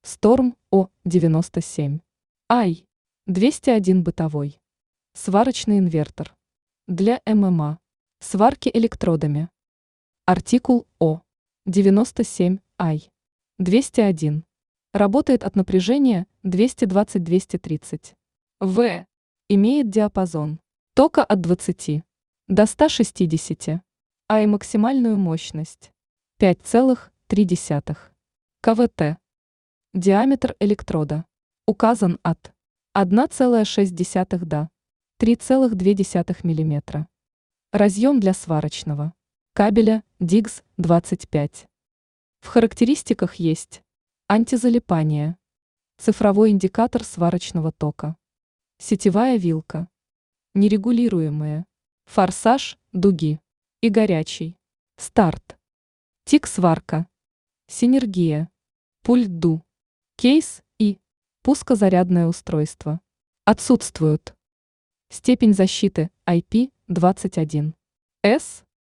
Storm О97. Ай. 201 бытовой. Сварочный инвертор. Для ММА. Сварки электродами. Артикул О97 Ай. 201. Работает от напряжения 220-230 В. Имеет диапазон тока от 20 до 160 А и максимальную мощность 5,3 КВТ. Диаметр электрода указан от 1,6 до 3,2 мм. Разъем для сварочного кабеля DIGS-25. В характеристиках есть антизалипание, цифровой индикатор сварочного тока, сетевая вилка, нерегулируемые, форсаж дуги и горячий, старт, тик-сварка, синергия, пульт ду, кейс и пускозарядное устройство. Отсутствуют. Степень защиты IP21. С.